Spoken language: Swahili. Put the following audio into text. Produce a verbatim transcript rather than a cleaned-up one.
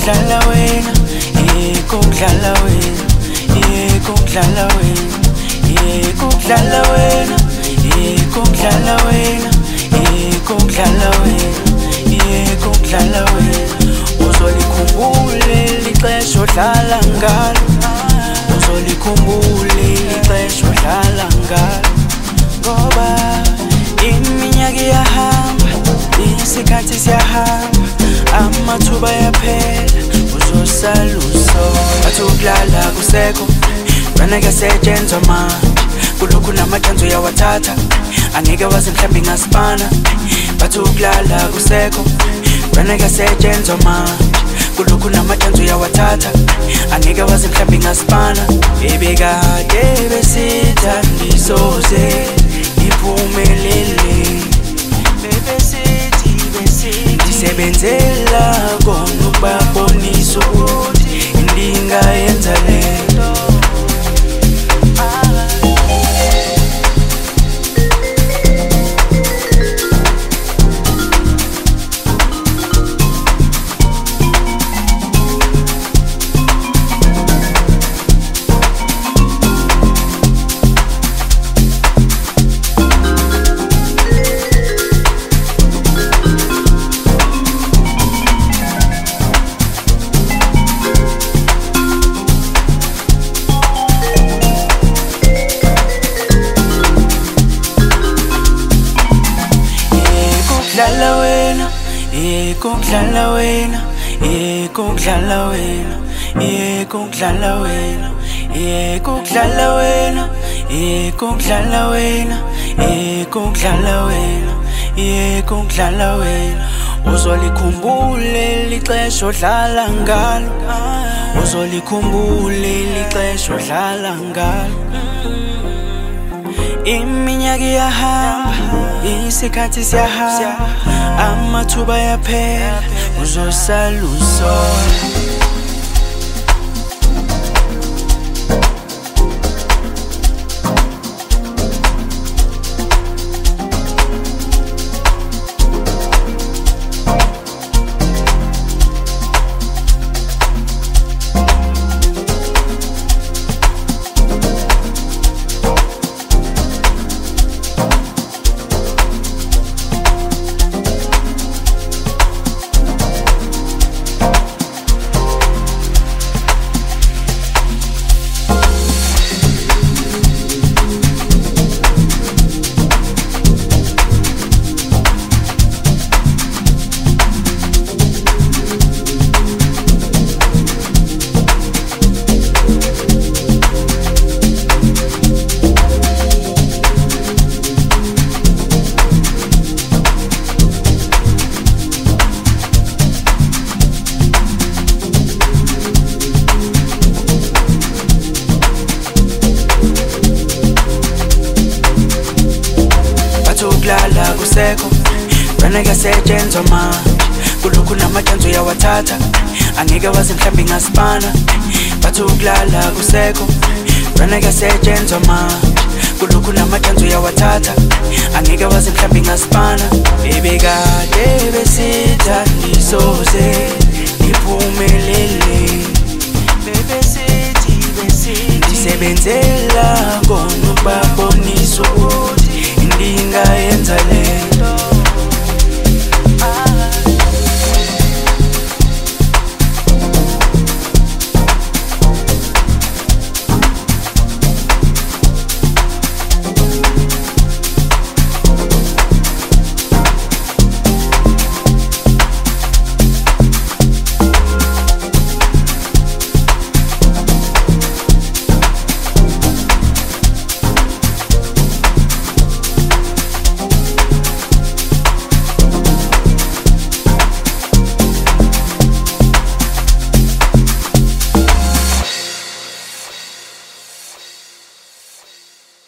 kudlala wena, yekho kudlala wena, yekho kudlala wena, yekho kudlala wena, yekho kudlala wena, yekho kudlala wena, yekho kudlala wena. Uzolikhumbule lixesha odlala ngalo, uzolikhumbule lixesha odlala ngalo. Ngoba iminyaka iyahamba, isikhathi siyahamba, amathuba yaphela, uzosala usola. Bathi ukulala kusekho, wena kuyasetshenzwa manje, kulokhu namachansi uyawathatha, angeke wazi mhlambe ngasibana. Bathi ukulala kusekho, wena kuyasetshenzwa manje, kulokhu namachansi uyawathatha, angeke wazi mhlambe ngasibana. Bebekade besithanda isoze iphumelele, bebesithi besithi ndisebenzela kona ukubabonisa ukuthi ndingayenza lento. Kudlala wena, yekho kudlala wena, yekho kudlala wena, yekho kudlala wena, yekho kudlala wena, yekho kudlala wena, yekho kudlala wena, yekho kudlala wena. Uzolikhumbule lixesha odlala ngalo, uzolikhumbule lixesha odlala ngalo. Iminyaka iyahamba, isikhathi siyahamba, amathuba yaphela, uzosala usola. Ukulala kusekho, wena kuyasetshenzwa manje, kulokhu namachansi uyawathatha, angeke wazi mhlambe ngasibana. Bathi ukulala kusekho, wena kuyasetshenzwa manje, kulokhu namachansi uyawathatha, angeke wazi mhlambe ngasibana. Bebekade besithanda isoze